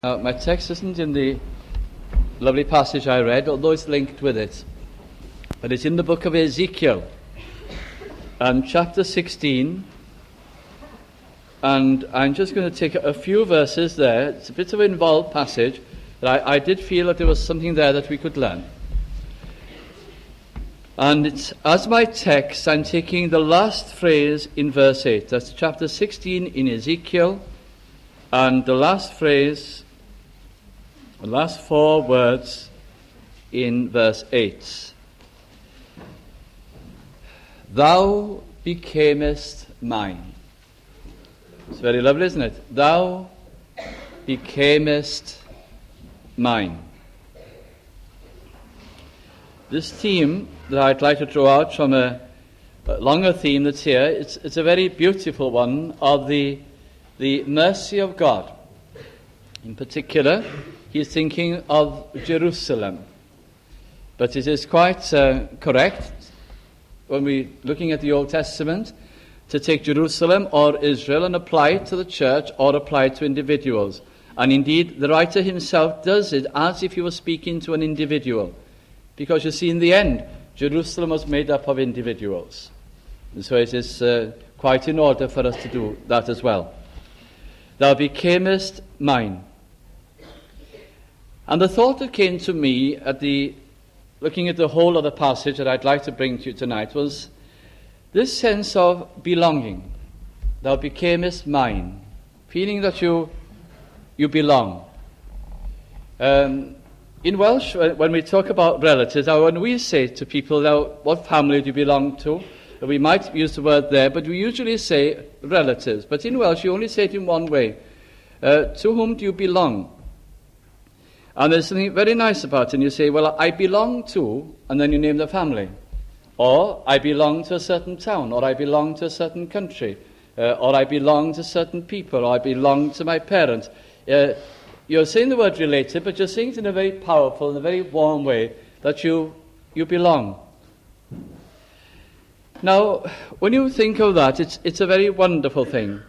My text isn't in the lovely passage I read, although it's linked with it. But it's in the book of Ezekiel, and chapter 16. And I'm just going to take a few verses there. It's a bit of an involved passage, but I did feel that there was something there that we could learn. And it's, as my text, I'm taking the last phrase in verse 8. That's chapter 16 in Ezekiel, and the last phrase, the last four words in verse 8. Thou becamest mine. It's very lovely, isn't it? Thou becamest mine. This theme that I'd like to draw out from a longer theme that's here, it's a very beautiful one of the mercy of God. In particular, he's thinking of Jerusalem. But it is quite correct, when we're looking at the Old Testament, to take Jerusalem or Israel and apply it to the church or apply it to individuals. And indeed, the writer himself does it as if he was speaking to an individual. Because you see, in the end, Jerusalem was made up of individuals. And so it is quite in order for us to do that as well. Thou becamest mine. And the thought that came to me looking at the whole of the passage that I'd like to bring to you tonight was this sense of belonging. Thou becamest mine. Feeling that you belong. In Welsh, when we talk about relatives, when we say to people, now, what family do you belong to? We might use the word there, but we usually say relatives. But in Welsh, you only say it in one way. To whom do you belong? And there's something very nice about it. And you say, well, I belong to, and then you name the family. Or, I belong to a certain town, or I belong to a certain country, or I belong to certain people, or I belong to my parents. You're saying the word related, but you're saying it in a very powerful and a very warm way, that you belong. Now, when you think of that, it's a very wonderful thing.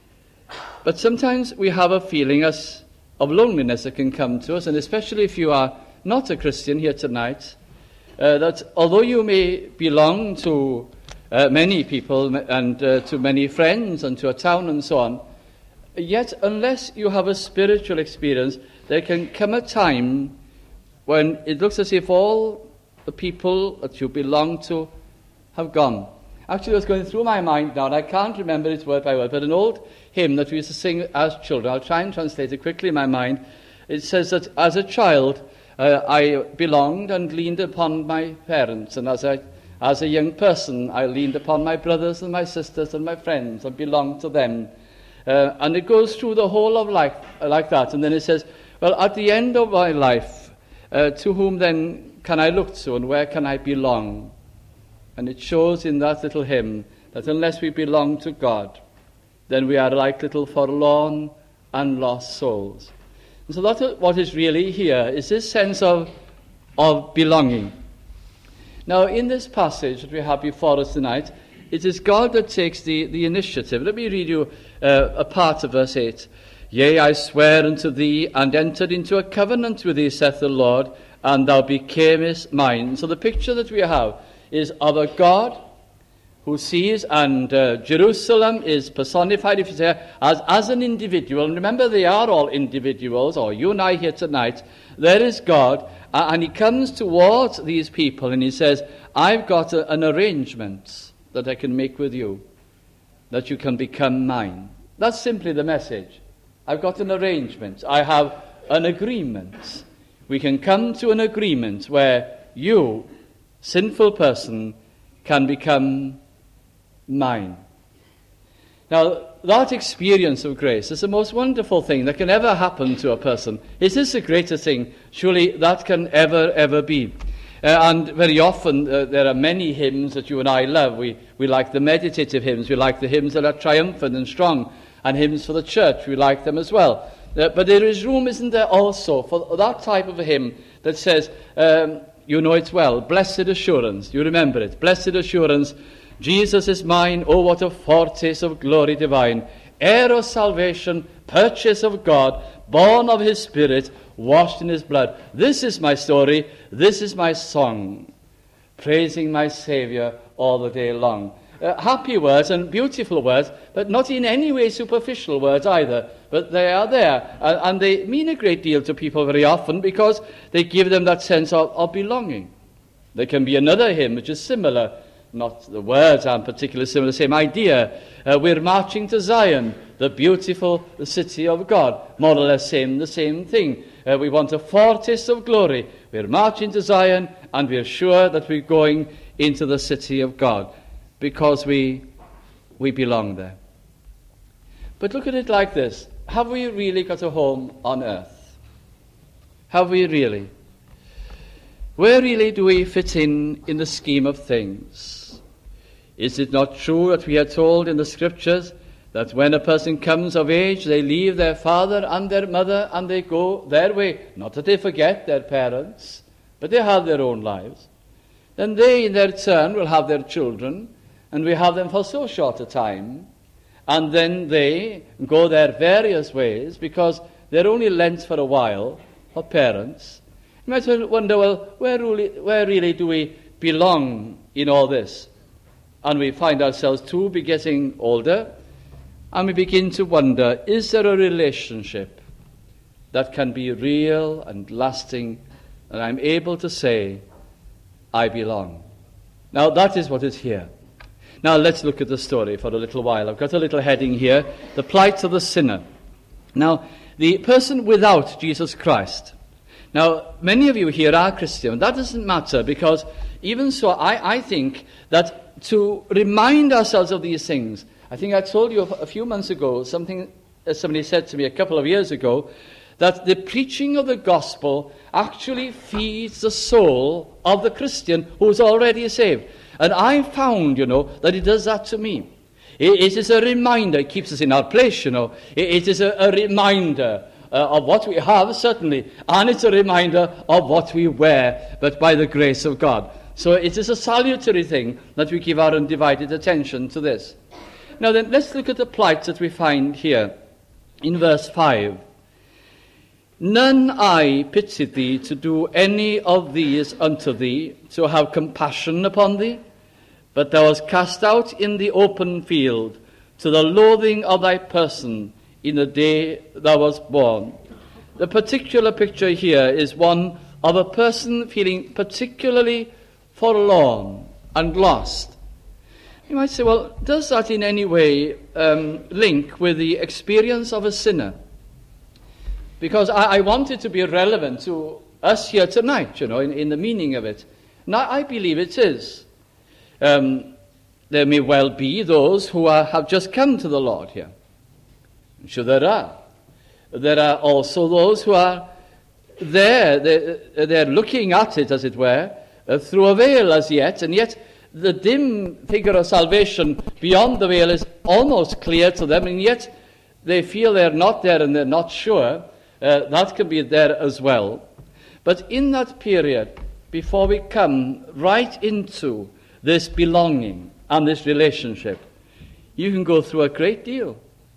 But sometimes we have a feeling of loneliness that can come to us, and especially if you are not a Christian here tonight, that although you may belong to many people and to many friends and to a town and so on, yet unless you have a spiritual experience, there can come a time when it looks as if all the people that you belong to have gone. Actually, what's going through my mind now, and I can't remember it word by word, but an old hymn that we used to sing as children, I'll try and translate it quickly in my mind. It says that as a child, I belonged and leaned upon my parents, and as a young person, I leaned upon my brothers and my sisters and my friends and belonged to them. And it goes through the whole of life like that. And then it says, well, at the end of my life, to whom then can I look to and where can I belong? And it shows in that little hymn that unless we belong to God, then we are like little forlorn and lost souls. And so that's what is really here, is this sense of belonging. Now, in this passage that we have before us tonight, it is God that takes the initiative. Let me read you a part of verse 8. Yea, I swear unto thee, and entered into a covenant with thee, saith the Lord, and thou becamest mine. So the picture that we have is of a God who sees, and Jerusalem is personified, if you say, as an individual. And remember, they are all individuals, or you and I here tonight. There is God, and he comes towards these people, and he says, I've got an arrangement that I can make with you, that you can become mine. That's simply the message. I've got an arrangement. I have an agreement. We can come to an agreement where you, sinful person, can become mine. Now, that experience of grace is the most wonderful thing that can ever happen to a person. Is this the greatest thing? Surely that can ever be. And very often there are many hymns that you and I love. We like the meditative hymns. We like the hymns that are triumphant and strong. And hymns for the church, we like them as well. But there is room, isn't there, also for that type of a hymn that says, you know it well, blessed assurance. You remember it. Blessed assurance, Jesus is mine. Oh, what a foretaste of glory divine. Heir of salvation, purchase of God, born of his Spirit, washed in his blood. This is my story, this is my song, praising my Saviour all the day long. Happy words and beautiful words, but not in any way superficial words either. But they are there, and they mean a great deal to people very often because they give them that sense of belonging. There can be another hymn which is similar. Not the words aren't particularly similar, same idea. We're marching to Zion, the beautiful city of God. More or less the same thing. We want a foretaste of glory. We're marching to Zion, and we're sure that we're going into the city of God because we belong there. But look at it like this. Have we really got a home on earth? Have we really? Where really do we fit in the scheme of things? Is it not true that we are told in the Scriptures that when a person comes of age, they leave their father and their mother and they go their way? Not that they forget their parents, but they have their own lives. Then they, in their turn, will have their children, and we have them for so short a time, and then they go their various ways because they're only lent for a while for parents. You might wonder, well, where really do we belong in all this? And we find ourselves too be getting older, and we begin to wonder, is there a relationship that can be real and lasting, and I'm able to say, I belong? Now that is what is here. Now let's look at the story for a little while. I've got a little heading here, the plight of the sinner. Now, the person without Jesus Christ. Now, many of you here are Christian. That doesn't matter because even so, I think that to remind ourselves of these things, I think I told you a few months ago, something somebody said to me a couple of years ago, that the preaching of the gospel actually feeds the soul of the Christian who is already saved. And I found, that it does that to me. It is a reminder. It keeps us in our place, It is a reminder of what we have, certainly, and it's a reminder of what we wear, but by the grace of God. So it is a salutary thing that we give our undivided attention to this. Now then, let's look at the plight that we find here in verse 5. None I pitied thee to do any of these unto thee, to have compassion upon thee, but thou wast cast out in the open field, to the loathing of thy person in the day thou wast born. The particular picture here is one of a person feeling particularly forlorn and lost. You might say, well, does that in any way link with the experience of a sinner? Because I want it to be relevant to us here tonight, in the meaning of it. Now, I believe it is. There may well be those who have just come to the Lord here. I'm sure there are. There are also those who are there. They're looking at it, as it were, through a veil as yet, and yet the dim figure of salvation beyond the veil is almost clear to them, and yet they feel they're not there and they're not sure. That can be there as well. But in that period, before we come right into this belonging and this relationship, you can go through a great deal.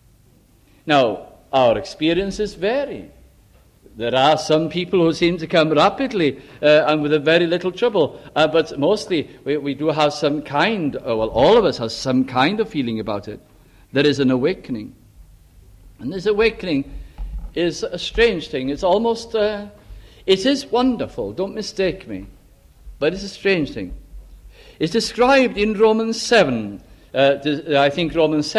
Now, our experiences vary. There are some people who seem to come rapidly and with a very little trouble, but mostly we do have some kind, all of us have some kind of feeling about it. There is an awakening. And this awakening is a strange thing. It's almost, it is wonderful, don't mistake me, but it's a strange thing. It's described in Romans 7. I think Romans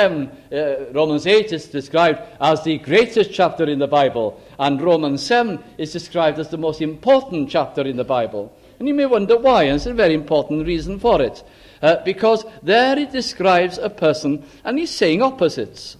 8 is described as the greatest chapter in the Bible, and Romans 7 is described as the most important chapter in the Bible. And you may wonder why, and it's a very important reason for it. Because there it describes a person, and he's saying opposites.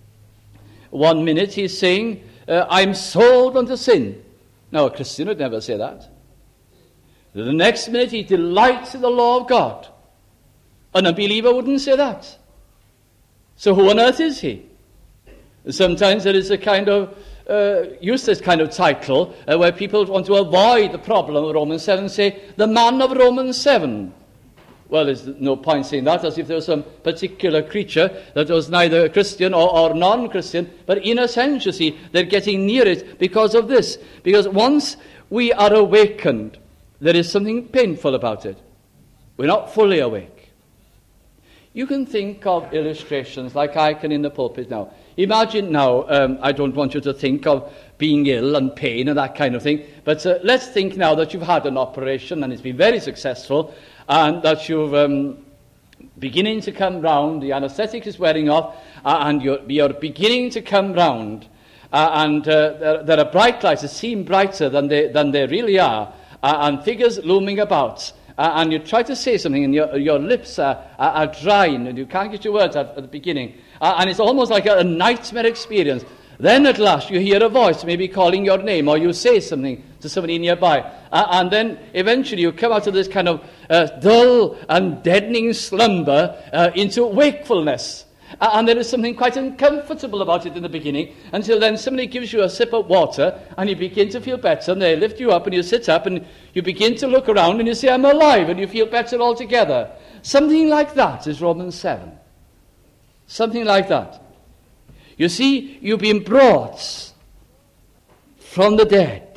1 minute he's saying, I'm sold unto sin. Now, a Christian would never say that. The next minute he delights in the law of God. An unbeliever wouldn't say that. So who on earth is he? Sometimes there is a kind of useless kind of title where people want to avoid the problem of Romans 7 and say, the man of Romans 7. Well, there's no point saying that as if there was some particular creature that was neither Christian or non-Christian. But in a sense, you see, they're getting near it because of this. Because once we are awakened, there is something painful about it. We're not fully awake. You can think of illustrations like I can in the pulpit now. Imagine now, I don't want you to think of being ill and pain and that kind of thing, but let's think now that you've had an operation and it's been very successful, and that you've beginning to come round, the anaesthetic is wearing off, and you're beginning to come round, and there are bright lights that seem brighter than they really are, and figures looming about, and you try to say something and your lips are drying and you can't get your words out at the beginning, and it's almost like a nightmare experience. Then at last you hear a voice maybe calling your name, or you say something to somebody nearby. And then eventually you come out of this kind of dull and deadening slumber into wakefulness. And there is something quite uncomfortable about it in the beginning, until then somebody gives you a sip of water and you begin to feel better, and they lift you up and you sit up and you begin to look around and you say, I'm alive, and you feel better altogether. Something like that is Romans 7. Something like that. You see, you've been brought from the dead.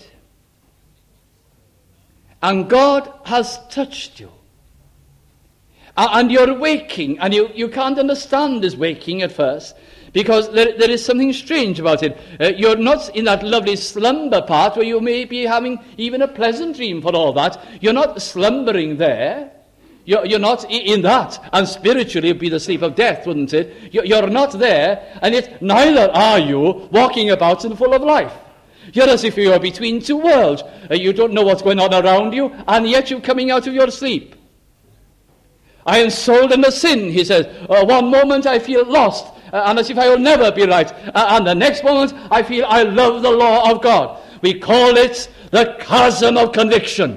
And God has touched you. And you're waking, and you can't understand this waking at first, because there is something strange about it. You're not in that lovely slumber part where you may be having even a pleasant dream for all that. You're not slumbering there. You're not in that, and spiritually it would be the sleep of death, wouldn't it? You're not there, and yet neither are you walking about and full of life. You're as if you are between two worlds. You don't know what's going on around you, and yet you're coming out of your sleep. I am sold under sin, he says. One moment I feel lost, and as if I will never be right. And the next moment I feel I love the law of God. We call it the chasm of conviction.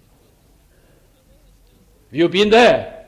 You've been there.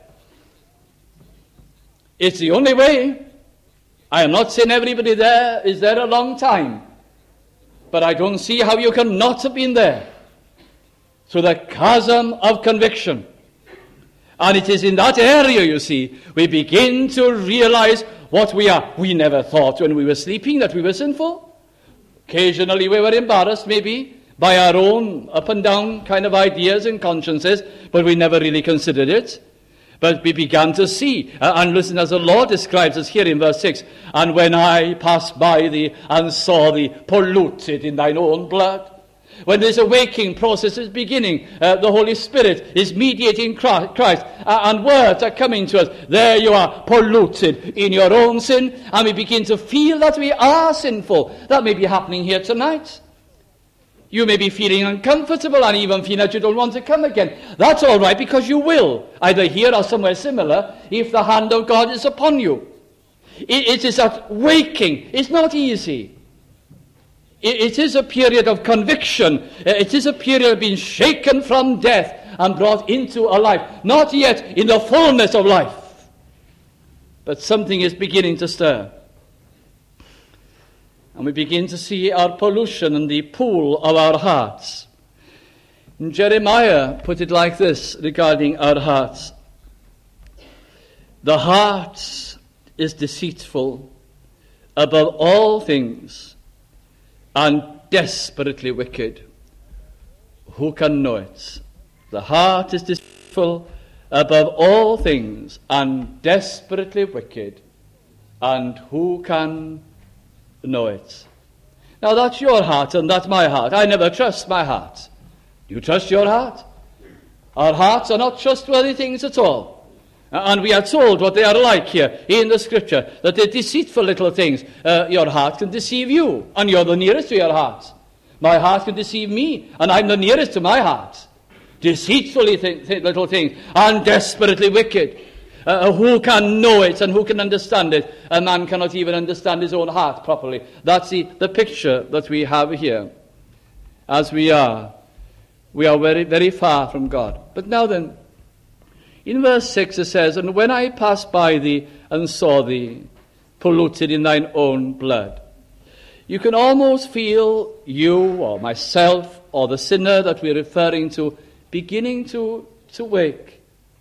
It's the only way. I am not saying everybody there is there a long time, but I don't see how you can not have been there. Through the chasm of conviction. And it is in that area, you see, we begin to realize what we are. We never thought when we were sleeping that we were sinful. Occasionally we were embarrassed, maybe, by our own up and down kind of ideas and consciences, but we never really considered it. But we began to see, and listen as the Lord describes us here in verse 6, and when I passed by thee and saw thee polluted in thine own blood. When this awakening process is beginning, the Holy Spirit is mediating Christ, and words are coming to us. There you are, polluted in your own sin, and we begin to feel that we are sinful. That may be happening here tonight. You may be feeling uncomfortable and even feel that you don't want to come again. That's all right, because you will, either here or somewhere similar, if the hand of God is upon you. It is that waking. It's not easy. It is a period of conviction. It is a period of being shaken from death and brought into a life. Not yet in the fullness of life, but something is beginning to stir. And we begin to see our pollution in the pool of our hearts. And Jeremiah put it like this regarding our hearts. The heart is deceitful above all things and desperately wicked. Who can know it? The heart is deceitful above all things and desperately wicked. And who can know it? Now that's your heart and that's my heart. I never trust my heart. Do you trust your heart? Our hearts are not trustworthy things at all. And we are told what they are like here in the scripture, that they're deceitful little things. Your heart can deceive you, and you're the nearest to your heart. My heart can deceive me, and I'm the nearest to my heart. Deceitfully little things, and desperately wicked. Who can know it and who can understand it? A man cannot even understand his own heart properly. That's the picture that we have here. As we are very, very far from God. But now then, in verse 6 it says, and when I passed by thee and saw thee polluted in thine own blood. You can almost feel you or myself or the sinner that we're referring to beginning to wake.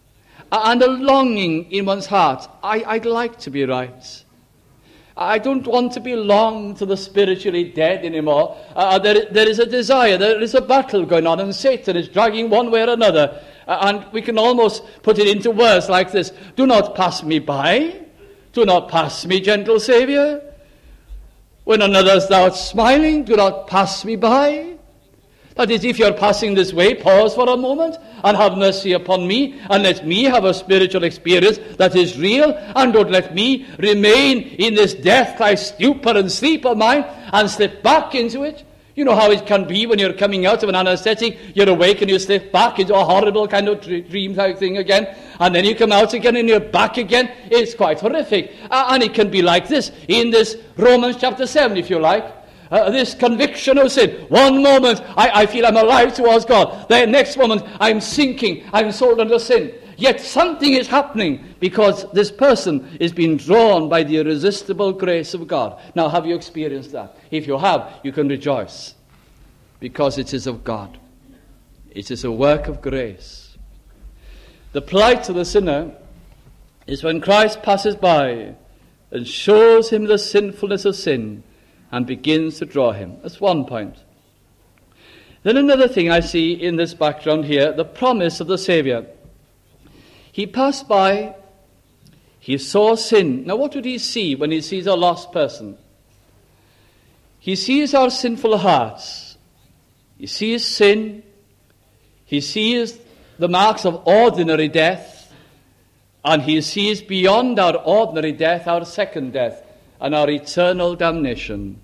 and a longing in one's heart. I'd like to be right. I don't want to belong to the spiritually dead anymore. There is a desire, there is a battle going on, and Satan is dragging one way or another. And we can almost put it into words like this: do not pass me by. Do not pass me, gentle Saviour. When another thou art smiling, do not pass me by. That is, if you're passing this way, pause for a moment and have mercy upon me, and let me have a spiritual experience that is real, and don't let me remain in this death-like stupor and sleep of mine and slip back into it. You know how it can be when you're coming out of an anesthetic, you're awake and you slip back into a horrible kind of dream-type thing again, and then you come out again and you're back again. It's quite horrific. And it can be like this in this Romans chapter 7, if you like. This conviction of sin. One moment I feel I'm alive towards God. The next moment I'm sinking. I'm sold under sin. Yet something is happening because this person is being drawn by the irresistible grace of God. Now, have you experienced that? If you have, you can rejoice because it is of God. It is a work of grace. The plight of the sinner is when Christ passes by and shows him the sinfulness of sin and begins to draw him. That's one point. Then another thing I see in this background here, the promise of the Saviour. He passed by, he saw sin. Now what would he see when he sees a lost person? He sees our sinful hearts. He sees sin. He sees the marks of ordinary death. And he sees beyond our ordinary death, our second death, and our eternal damnation.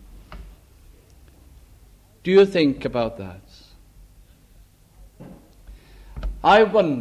Do you think about that? I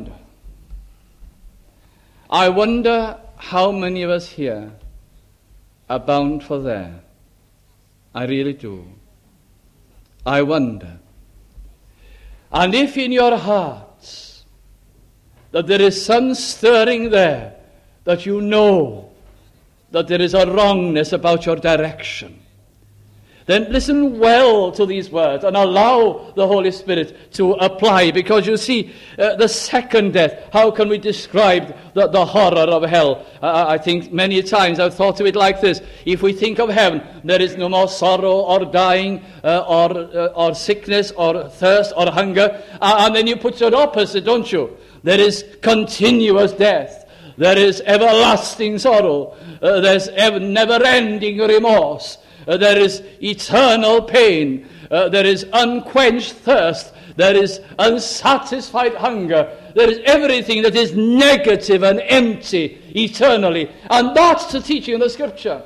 wonder how many of us here are bound for there. I really do. I wonder. And if in your hearts that there is some stirring there, that you know that there is a wrongness about your direction, then listen well to these words and allow the Holy Spirit to apply. Because you see, the second death, how can we describe the horror of hell? I think many times I've thought of it like this. If we think of heaven, there is no more sorrow or dying or sickness or thirst or hunger. And then you put your opposite, don't you? There is continuous death. There is everlasting sorrow. There's never-ending remorse. There is eternal pain. There is unquenched thirst. There is unsatisfied hunger. There is everything that is negative and empty eternally. And that's the teaching of the Scripture.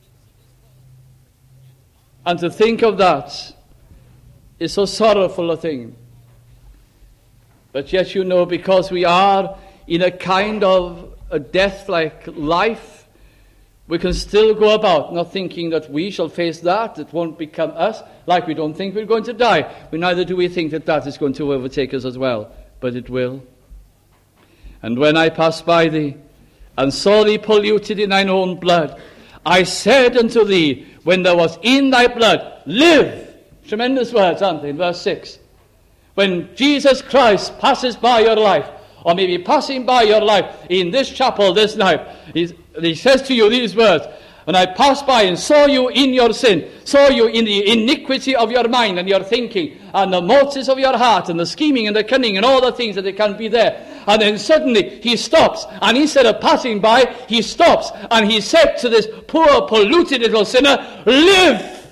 And to think of that is so sorrowful a thing. But yet, you know, because we are in a kind of a death-like life, we can still go about not thinking that we shall face that. It won't become us, like we don't think we're going to die. But neither do we think that that is going to overtake us as well. But it will. And when I passed by thee, and saw thee polluted in thine own blood, I said unto thee, when thou wast in thy blood, live. Tremendous words, aren't they, in verse 6. When Jesus Christ passes by your life, or maybe passing by your life in this chapel this night, he says to you these words: when I passed by and saw you in your sin, saw you in the iniquity of your mind and your thinking, and the motives of your heart, and the scheming and the cunning, and all the things that can be there. And then suddenly he stops, and instead of passing by, he stops, and he said to this poor, polluted little sinner, live!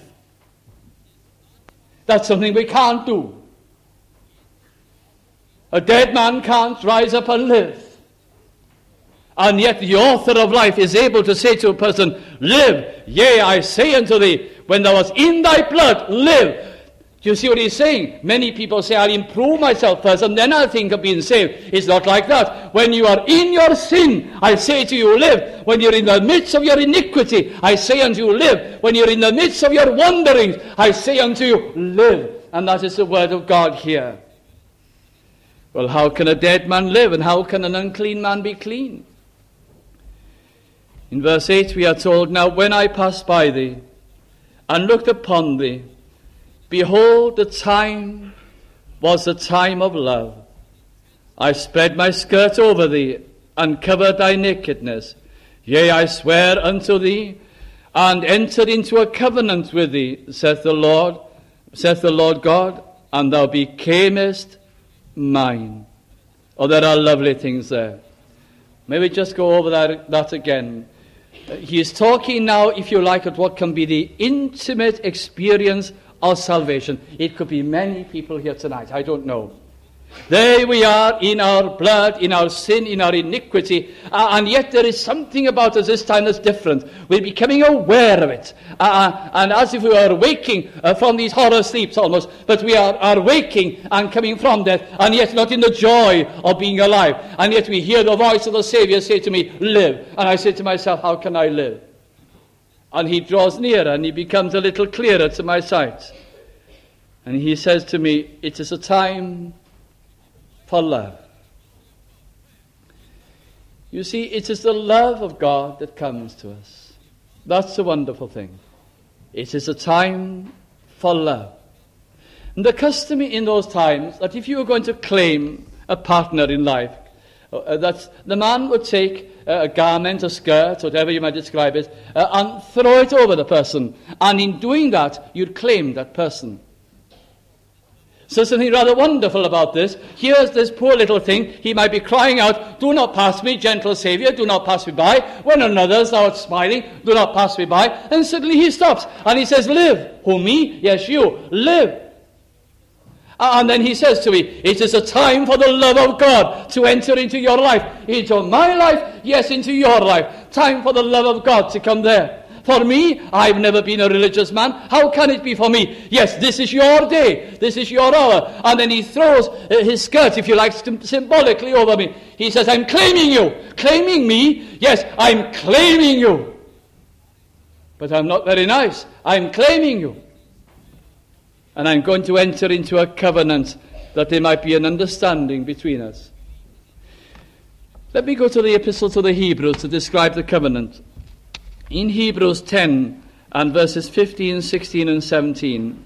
That's something we can't do. A dead man can't rise up and live. And yet the author of life is able to say to a person, live, yea, I say unto thee, when thou wast in thy blood, live. Do you see what he's saying? Many people say, I'll improve myself first, and then I'll think of being saved. It's not like that. When you are in your sin, I say to you, live. When you're in the midst of your iniquity, I say unto you, live. When you're in the midst of your wanderings, I say unto you, live. And that is the word of God here. Well, how can a dead man live, and how can an unclean man be clean? In verse 8 we are told, now when I passed by thee, and looked upon thee, behold, the time was the time of love. I spread my skirt over thee, and covered thy nakedness. Yea, I swear unto thee, and entered into a covenant with thee, saith the Lord God, and thou becamest mine. Oh, there are lovely things there. May we just go over that again. He is talking now, if you like, at what can be the intimate experience of salvation. It could be many people here tonight, I don't know. There we are in our blood, in our sin, in our iniquity, and yet there is something about us this time that's different. We're becoming aware of it, and as if we were waking from these horror sleeps almost, but we are waking and coming from death, and yet not in the joy of being alive. And yet we hear the voice of the Savior say to me, live. And I say to myself, how can I live? And he draws nearer, and he becomes a little clearer to my sight. And he says to me, it is a time for love. You see, it is the love of God that comes to us. That's the wonderful thing. It is a time for love. And the custom in those times that if you were going to claim a partner in life, that the man would take a garment, a skirt, whatever you might describe it, and throw it over the person. And in doing that, you'd claim that person. So something rather wonderful about this. Here's this poor little thing. He might be crying out, do not pass me, gentle Saviour, do not pass me by. When another's out smiling, do not pass me by. And suddenly he stops and he says, live. Who, me? Yes, you. Live. And then he says to me, it is a time for the love of God to enter into your life. Into my life, yes, into your life. Time for the love of God to come there. For me, I've never been a religious man. How can it be for me? Yes, this is your day. This is your hour. And then he throws his skirt, if you like, symbolically over me. He says, I'm claiming you. Claiming me? Yes, I'm claiming you. But I'm not very nice. I'm claiming you. And I'm going to enter into a covenant that there might be an understanding between us. Let me go to the epistle to the Hebrews to describe the covenant. In Hebrews 10 and verses 15, 16 and 17,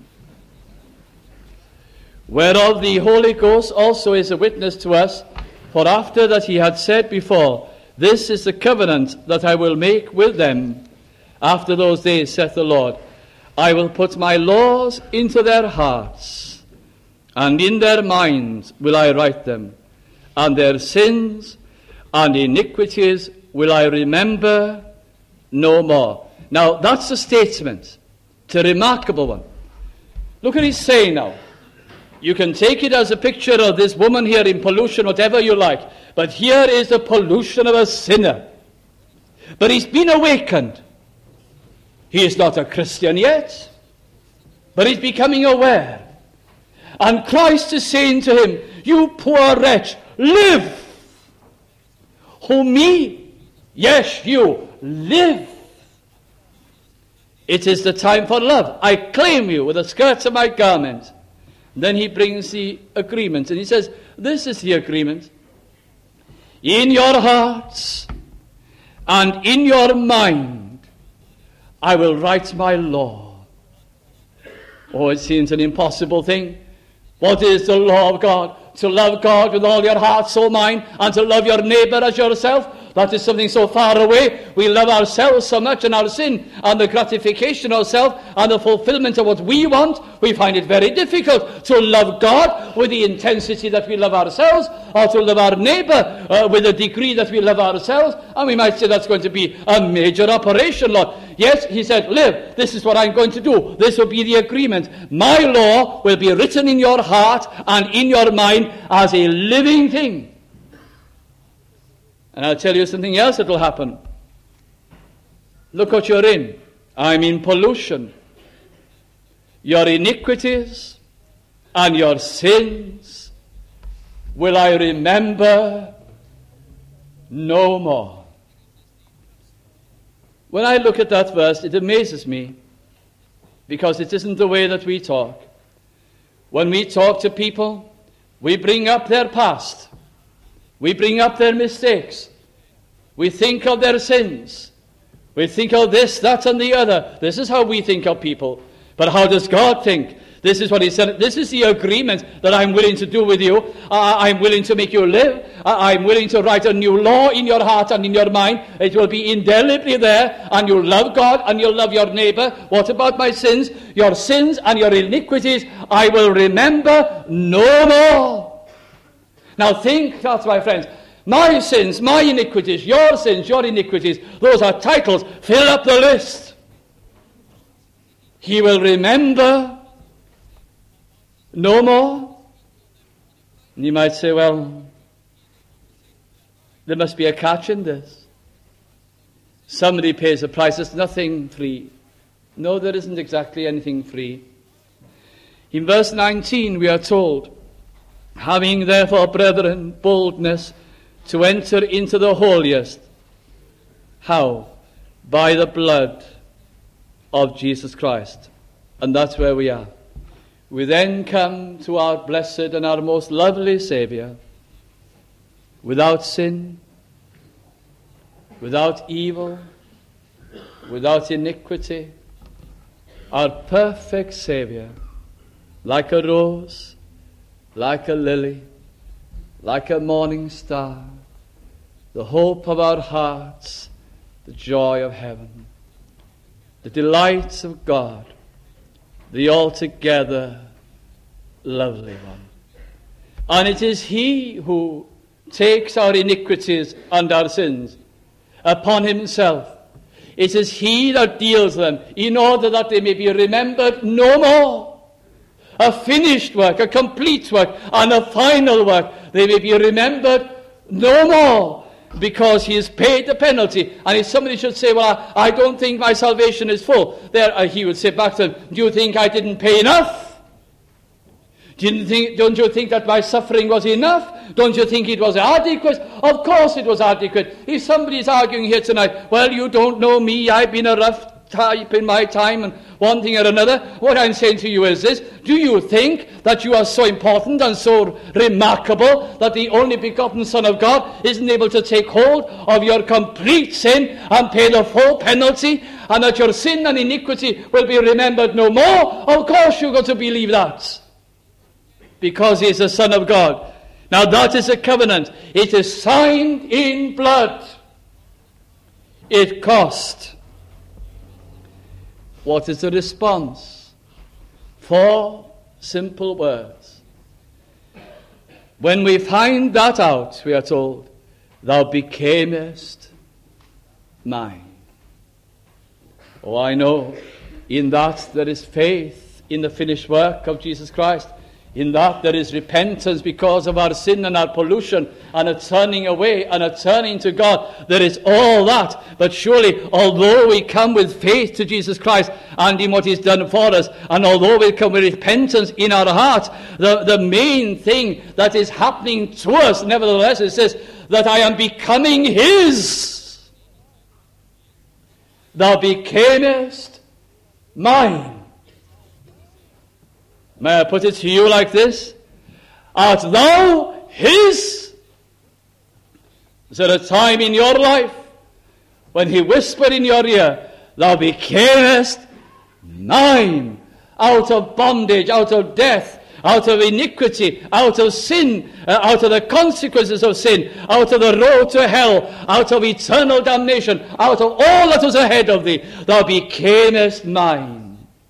whereof the Holy Ghost also is a witness to us, for after that he had said before, this is the covenant that I will make with them after those days, saith the Lord. I will put my laws into their hearts, and in their minds will I write them, and their sins and iniquities will I remember no more. Now, that's a statement. It's a remarkable one. Look what he's saying now. You can take it as a picture of this woman here in pollution, whatever you like. But here is the pollution of a sinner. But he's been awakened. He is not a Christian yet, but he's becoming aware. And Christ is saying to him, you poor wretch, live. Who, me? Yes, you. Live. It is the time for love. I claim you with the skirts of my garment. Then he brings the agreement, and he says, this is the agreement. In your hearts and in your mind I will write my law. Oh, it seems an impossible thing. What is the law of God? To love God with all your heart, soul, mind, and to love your neighbor as yourself. That is something so far away. We love ourselves so much and our sin and the gratification of self and the fulfillment of what we want. We find it very difficult to love God with the intensity that we love ourselves, or to love our neighbor with the degree that we love ourselves. And we might say that's going to be a major operation, Lord. Yes, he said, live. This is what I'm going to do. This will be the agreement. My law will be written in your heart and in your mind as a living thing. And I'll tell you something else that will happen. Look what you're in. I'm in pollution. Your iniquities and your sins will I remember no more. When I look at that verse, it amazes me, because it isn't the way that we talk. When we talk to people, we bring up their past. We bring up their mistakes. We think of their sins. We think of this, that, and the other. This is how we think of people. But how does God think? This is what he said. This is the agreement that I'm willing to do with you. I'm willing to make you live. I'm willing to write a new law in your heart and in your mind. It will be indelibly there, and you'll love God and you'll love your neighbor. What about my sins? Your sins and your iniquities I will remember no more. Now think that, my friends. My sins, my iniquities, your sins, your iniquities, those are titles. Fill up the list. He will remember no more. And you might say, well, there must be a catch in this. Somebody pays a price. There's nothing free. No, there isn't exactly anything free. In verse 19 we are told, having therefore, brethren, boldness to enter into the holiest. How? By the blood of Jesus Christ. And that's where we are. We then come to our blessed and our most lovely Saviour, without sin, without evil, without iniquity, our perfect Saviour, like a rose, like a lily, like a morning star, the hope of our hearts, the joy of heaven, the delights of God, the altogether lovely one. And it is He who takes our iniquities and our sins upon Himself. It is He that deals them in order that they may be remembered no more. A finished work, a complete work, and a final work. They may be remembered no more, because He has paid the penalty. And if somebody should say, well, I don't think my salvation is full, there He would say back to them, do you think I didn't pay enough? Don't you think that my suffering was enough? Don't you think it was adequate? Of course it was adequate. If somebody is arguing here tonight, well, you don't know me, I've been a rough type in my time and one thing or another, what I'm saying to you is this: do you think that you are so important and so remarkable that the only begotten Son of God isn't able to take hold of your complete sin and pay the full penalty, and that your sin and iniquity will be remembered no more? Of course you've got to believe that, because He is the Son of God. Now that is a covenant. It is signed in blood. It cost. What is the response? 4 simple words. When we find that out, we are told, thou becamest mine. Oh, I know, in that there is faith in the finished work of Jesus Christ. In that there is repentance because of our sin and our pollution, and a turning away and a turning to God. There is all that. But surely, although we come with faith to Jesus Christ and in what He's done for us, and although we come with repentance in our hearts, the main thing that is happening to us, nevertheless, it says that I am becoming His. Thou becamest mine. May I put it to you like this? Art thou His? Is there a time in your life when He whispered in your ear, thou becamest mine? Out of bondage, out of death, out of iniquity, out of sin, out of the consequences of sin, out of the road to hell, out of eternal damnation, out of all that was ahead of thee, thou becamest mine.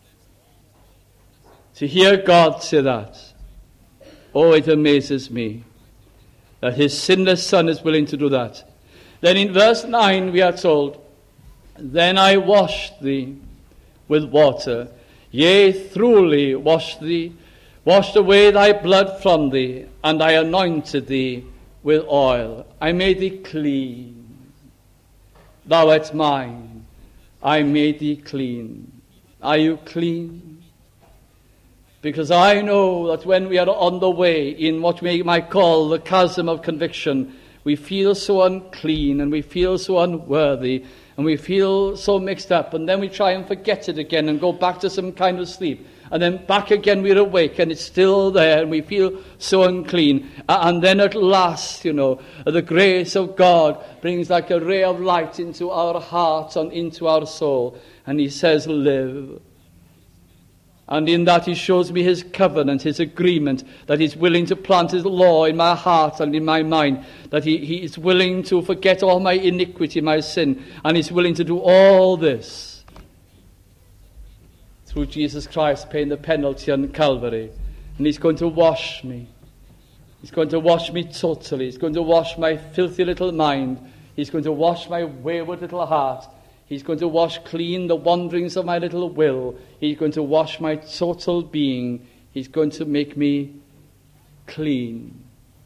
To hear God say that, oh, it amazes me that His sinless Son is willing to do that. Then in verse 9 we are told, then I washed thee with water, yea, truly washed away thy blood from thee, and I anointed thee with oil. I made thee clean. Thou art mine. I made thee clean. Are you clean? Because I know that when we are on the way in what we might call the chasm of conviction, we feel so unclean and we feel so unworthy and we feel so mixed up, and then we try and forget it again and go back to some kind of sleep. And then back again we're awake and it's still there and we feel so unclean. And then at last, the grace of God brings like a ray of light into our hearts and into our soul. And He says, live. And in that he shows me his covenant, his agreement, that he's willing to plant his law in my heart and in my mind, that he is willing to forget all my iniquity, my sin, and he's willing to do all this through Jesus Christ paying the penalty on Calvary. And he's going to wash me. He's going to wash me totally. He's going to wash my filthy little mind. He's going to wash my wayward little heart. He's going to wash clean the wanderings of my little will. He's going to wash my total being. He's going to make me clean.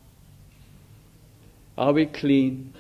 Are we clean?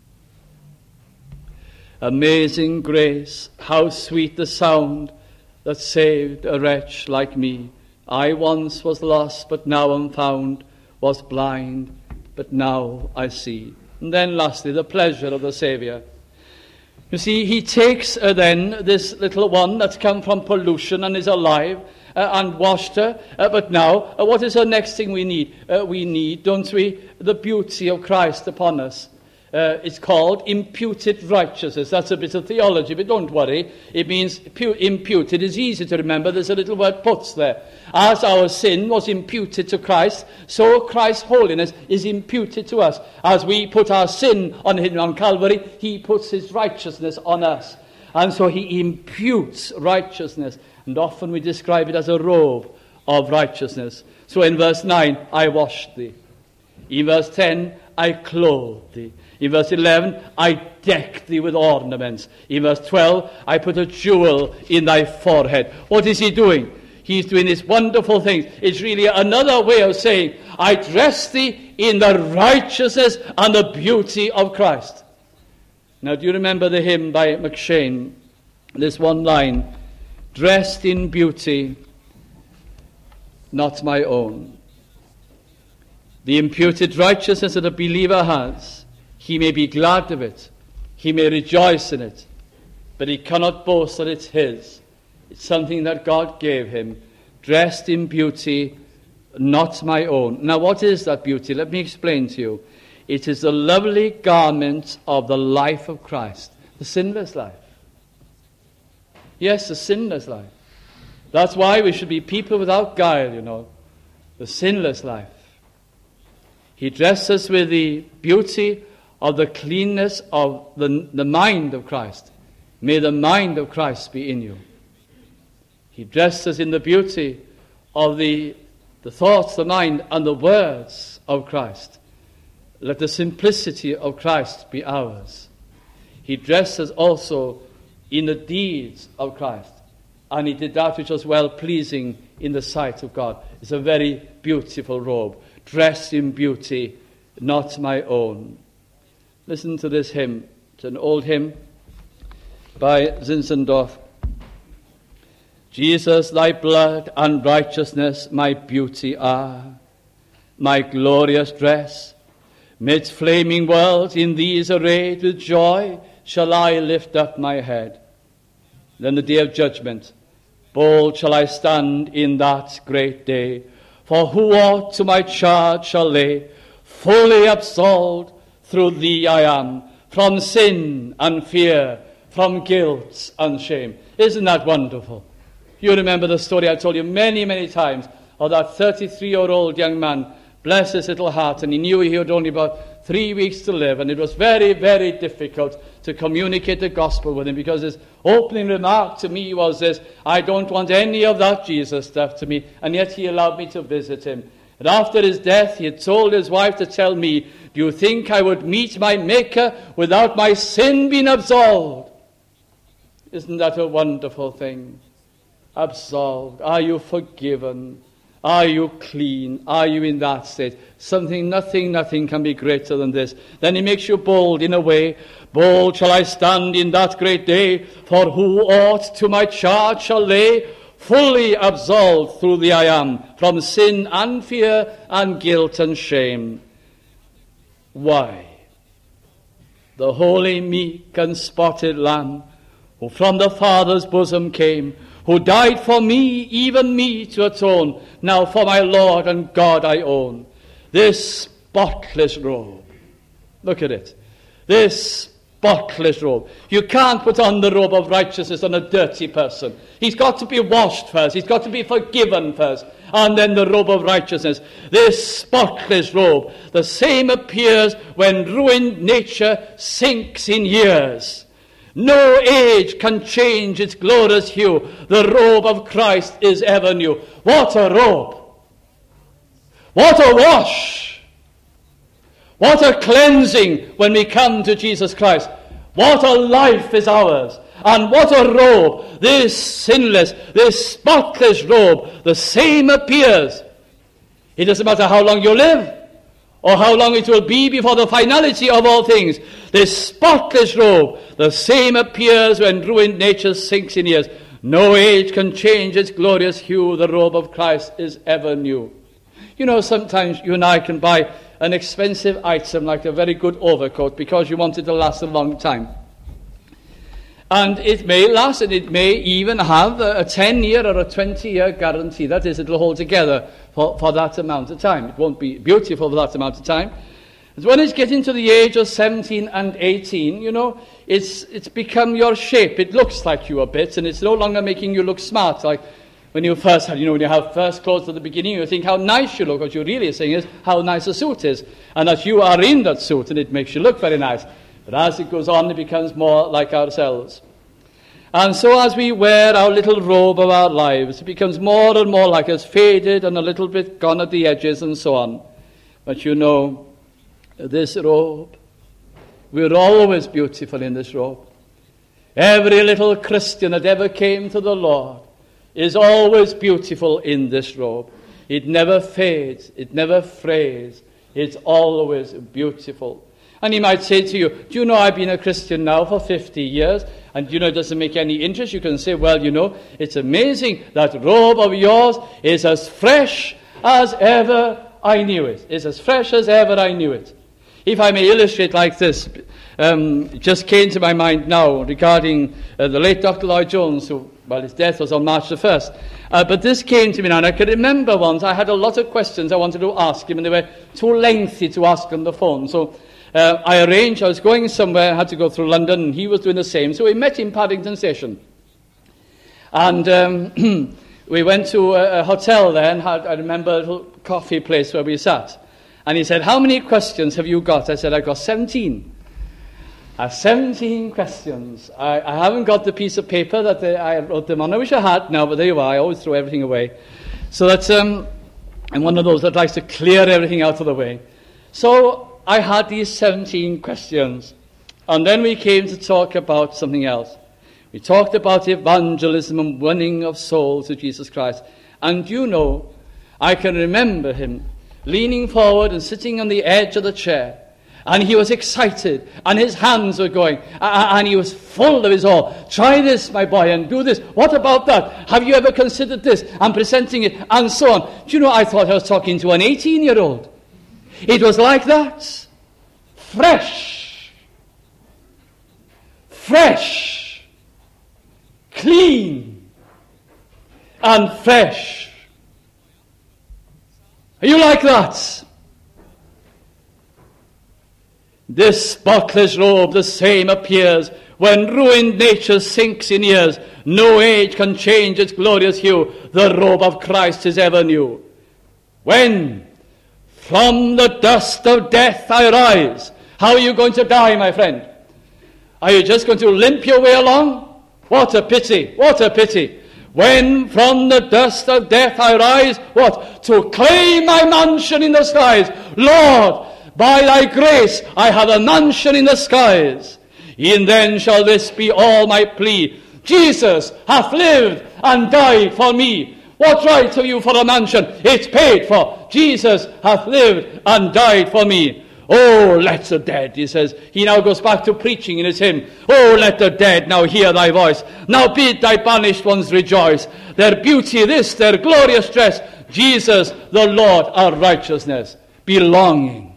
Amazing grace, how sweet the sound that saved a wretch like me. I once was lost, but now am found, was blind, but now I see. And then lastly, the pleasure of the Saviour. You see, he takes then this little one that's come from pollution and is alive and washed her. But now, what is the next thing we need? We need, don't we, the beauty of Christ upon us. It's called imputed righteousness. That's a bit of theology, but don't worry. It means imputed is easy to remember. There's a little word puts there. As our sin was imputed to Christ, so Christ's holiness is imputed to us. As we put our sin on him on Calvary, he puts his righteousness on us. And so he imputes righteousness. And often we describe it as a robe of righteousness. So in verse 9, I washed thee. In verse 10, I clothed thee. In verse 11, I decked thee with ornaments. In verse 12, I put a jewel in thy forehead. What is he doing? He's doing this wonderful thing. It's really another way of saying, I dress thee in the righteousness and the beauty of Christ. Now, do you remember the hymn by McShane? This one line, dressed in beauty, not my own. The imputed righteousness that a believer has, he may be glad of it, he may rejoice in it, but he cannot boast that it's his. It's something that God gave him, dressed in beauty, not my own. Now, what is that beauty? Let me explain to you. It is the lovely garment of the life of Christ, the sinless life. Yes, the sinless life. That's why we should be people without guile, you know, the sinless life. He dressed us with the beauty of the cleanness of the mind of Christ. May the mind of Christ be in you. He dressed us in the beauty of the thoughts, the mind, and the words of Christ. Let the simplicity of Christ be ours. He dressed us also in the deeds of Christ. And he did that which was well-pleasing in the sight of God. It's a very beautiful robe. Dressed in beauty, not my own. Listen to this hymn. It's an old hymn by Zinzendorf. Jesus, thy blood and righteousness my beauty are, my glorious dress. Midst flaming worlds in these arrayed with joy shall I lift up my head. Then the day of judgment, bold shall I stand in that great day, for who aught to my charge shall lay, fully absolved through thee I am, from sin and fear, from guilt and shame. Isn't that wonderful? You remember the story I told you many, many times of that 33-year-old young man, bless his little heart, and he knew he had only about 3 weeks to live, and it was very, very difficult to communicate the gospel with him, because his opening remark to me was this: I don't want any of that Jesus stuff to me, and yet he allowed me to visit him. And after his death, he had told his wife to tell me, do you think I would meet my Maker without my sin being absolved? Isn't that a wonderful thing? Absolved. Are you forgiven? Are you clean? Are you in that state? Nothing can be greater than this. Then he makes you bold in a way. Bold shall I stand in that great day, for who aught to my charge shall lay, fully absolved through thee I am, from sin and fear and guilt and shame. Why? The holy, meek, and spotted Lamb, who from the Father's bosom came, who died for me, even me, to atone, now for my Lord and God I own. This spotless robe, look at it, this spotless robe. You can't put on the robe of righteousness on a dirty person. He's got to be washed first. He's got to be forgiven first. And then the robe of righteousness. This spotless robe, the same appears when ruined nature sinks in years. No age can change its glorious hue. The robe of Christ is ever new. What a robe! What a wash! What a cleansing when we come to Jesus Christ. What a life is ours. And what a robe, this sinless, this spotless robe, the same appears. It doesn't matter how long you live, or how long it will be before the finality of all things. This spotless robe, the same appears when ruined nature sinks in years. No age can change its glorious hue. The robe of Christ is ever new. You know, sometimes you and I can buy an expensive item like a very good overcoat because you want it to last a long time. And it may last, and it may even have a 10-year or a 20-year guarantee. That is, it will hold together for that amount of time. It won't be beautiful for that amount of time. But when it's getting to the age of 17 and 18, you know, it's become your shape. It looks like you a bit, and it's no longer making you look smart. Like when you first had, when you have first clothes at the beginning, you think how nice you look. What you're really saying is how nice a suit is. And that you are in that suit, and it makes you look very nice. But as it goes on, it becomes more like ourselves. And so as we wear our little robe of our lives, it becomes more and more like us, faded and a little bit gone at the edges and so on. But you know, this robe, we're always beautiful in this robe. Every little Christian that ever came to the Lord is always beautiful in this robe. It never fades, it never frays, it's always beautiful. And he might say to you, do you know I've been a Christian now for 50 years? And you know it doesn't make any interest. You can say, well, you know, it's amazing that robe of yours is as fresh as ever I knew it. It's as fresh as ever I knew it. If I may illustrate like this, it just came to my mind now regarding the late Dr. Lloyd Jones, who, well, his death was on March the 1st. But this came to me now, and I can remember once I had a lot of questions I wanted to ask him, and they were too lengthy to ask on the phone. So I arranged, I was going somewhere, I had to go through London, and he was doing the same. So we met in Paddington Station. And we went to a hotel there, and had, I remember, a little coffee place where we sat. And he said, how many questions have you got? I said, I've got 17. 17 questions. I haven't got the piece of paper that I wrote them on. I wish I had now, but there you are. I always throw everything away. So that's, I'm one of those that likes to clear everything out of the way. So I had these 17 questions. And then we came to talk about something else. We talked about evangelism and winning of souls to Jesus Christ. And you know, I can remember him leaning forward and sitting on the edge of the chair. And he was excited, and his hands were going, and he was full of his all. Try this, my boy, and do this. What about that? Have you ever considered this? And presenting it, and so on. Do you know, I thought I was talking to an 18-year-old. It was like that. Fresh. Clean. And fresh. Are you like that? This spotless robe, the same appears when ruined nature sinks in years. No age can change its glorious hue. The robe of Christ is ever new. When from the dust of death I rise. How are you going to die, my friend? Are you just going to limp your way along? What a pity, what a pity. When from the dust of death I rise, what? To claim my mansion in the skies. Lord, by thy grace I have a mansion in the skies. E'en then shall this be all my plea. Jesus hath lived and died for me. What right have you for a mansion? It's paid for. Jesus hath lived and died for me. Oh, let the dead, he says. He now goes back to preaching in his hymn. Oh, let the dead now hear thy voice. Now bid thy banished ones rejoice. Their beauty this, their glorious dress. Jesus, the Lord, our righteousness. Belonging.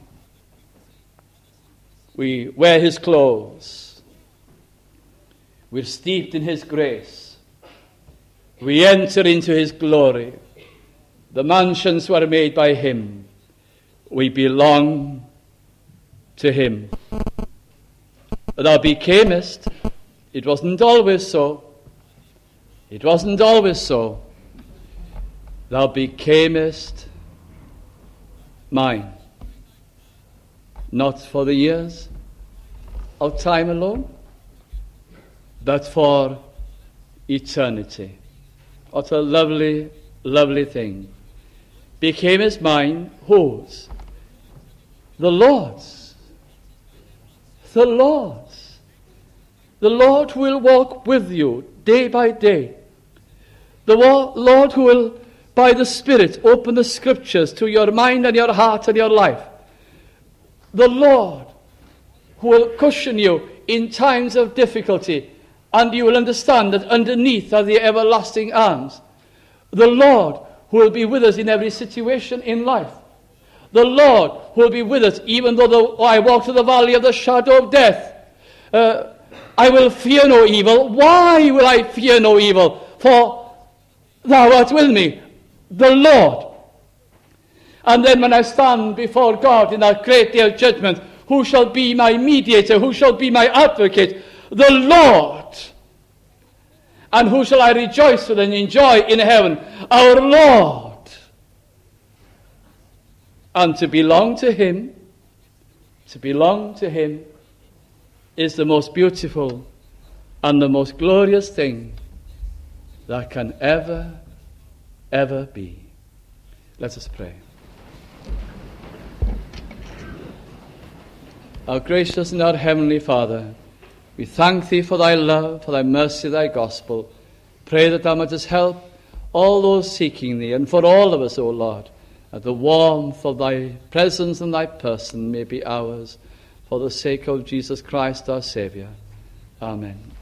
We wear his clothes. We're steeped in his grace. We enter into his glory. The mansions were made by him. We belong to him. Thou becamest. It wasn't always so. It wasn't always so. Thou becamest mine. Not for the years of time alone, but for eternity. What a lovely, lovely thing. Becamest mine, whose? The Lord's. The Lord's. The Lord who will walk with you day by day. The Lord who will, by the Spirit, open the Scriptures to your mind and your heart and your life. The Lord who will cushion you in times of difficulty, and you will understand that underneath are the everlasting arms. The Lord who will be with us in every situation in life. The Lord who will be with us even though I walk through the valley of the shadow of death. I will fear no evil. Why will I fear no evil? For thou art with me, the Lord. And then when I stand before God in that great day of judgment, who shall be my mediator? Who shall be my advocate? The Lord. And who shall I rejoice with and enjoy in heaven? Our Lord. And to belong to him is the most beautiful and the most glorious thing that can ever, ever be. Let us pray. Our gracious and our heavenly Father, we thank thee for thy love, for thy mercy, thy gospel. Pray that thou mightest help all those seeking thee, and for all of us, O Lord, that the warmth of thy presence and thy person may be ours, for the sake of Jesus Christ our Saviour. Amen.